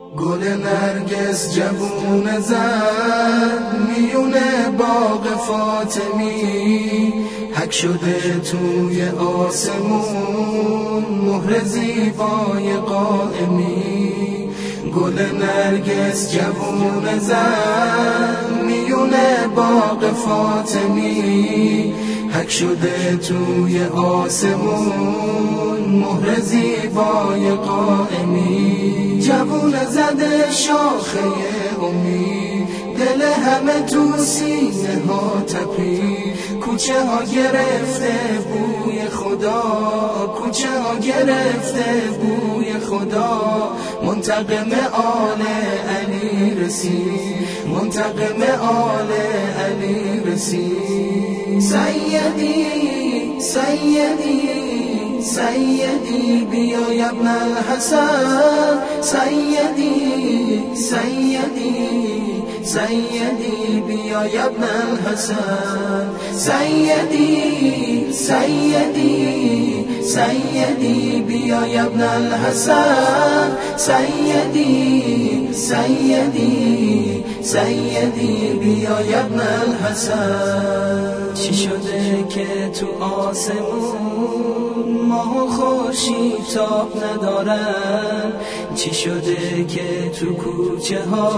گل نرگس جوون زد میونه باغ فاطمی، حک شده توی آسمون مهر زیبای قائمی. گل نرگس جوون زد میونه باغ فاطمی، حک شده توی آسمون مهر زیبای قائمی. جوون زده شاخه امید، دل همه تو سینه ها تپی. کوچه ها گرفته بوی خدا، کوچه ها گرفته بوی خدا. منتقم آل علی رسید، منتقم آل علی رسید. سیدی سیدی سیدی بیا یا ابن الحسن، سیدی سیدی سیدی بیا یا ابن الحسن. سیدی سیدی سیدی بیا یا ابن الحسن. سیدی سیدی سیدی بیا یا ابن الحسن. چی شده که تو آسمون ماه و خورشید تاب ندارن؟ چی شده که تو کوچه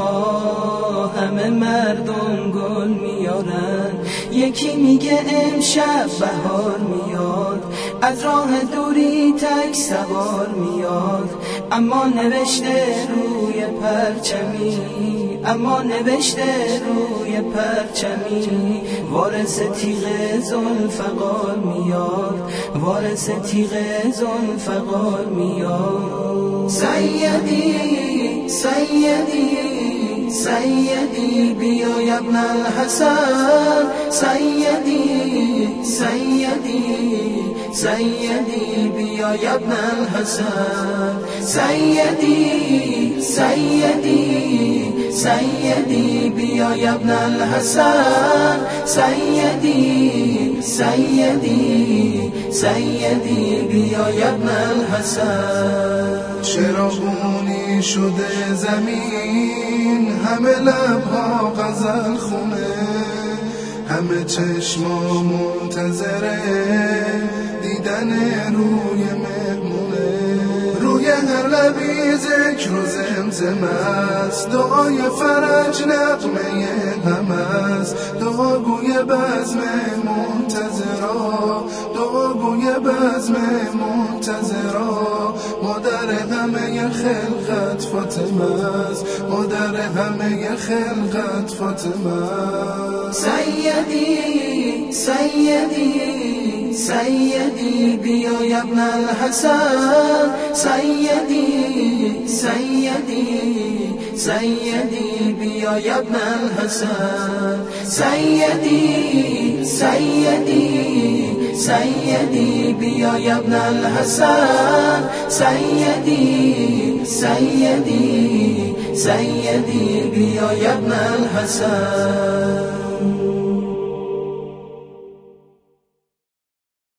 ها همه مردم گل میارن؟ یکی میگه امشب بهار میاد، از راه دوری تک سوار میاد. اما نوشته روی پرچمی، اما نوشته روی پرچمی. وارث تیغ ذوالفقار میاد، وارث تیغ ذوالفقار میاد. سیدی سیدی سیدی بیا یا ابن الحسن. سیدی سیدی سیدی بیا یا ابن الحسن. سیدی سیدی سیدی بیا یا ابن الحسن. سیدی سیدی سیدی بیا یا ابن الحسن. چراغونی شده زمین، همه لبها غزل خونه، همه چشما منتظره دیدن روی مهمونه. روی هر لبی ذکر و زمزم است، دعای فرج نغمه هم است. دعاگوی بزم منتظرا، دعاگوی بزم منتظرا. مادر همه خلقت فاطمه است، مادر همه خلقت فاطمه است. سیدی سیدی سیدی بیا یا ابن الحسن. سیدی سیدی سیدی بیا یا ابن الحسن. سیدی سیدی سیدی بیا یا ابن الحسن. سیدی سیدی سیدی بیا یا ابن الحسن.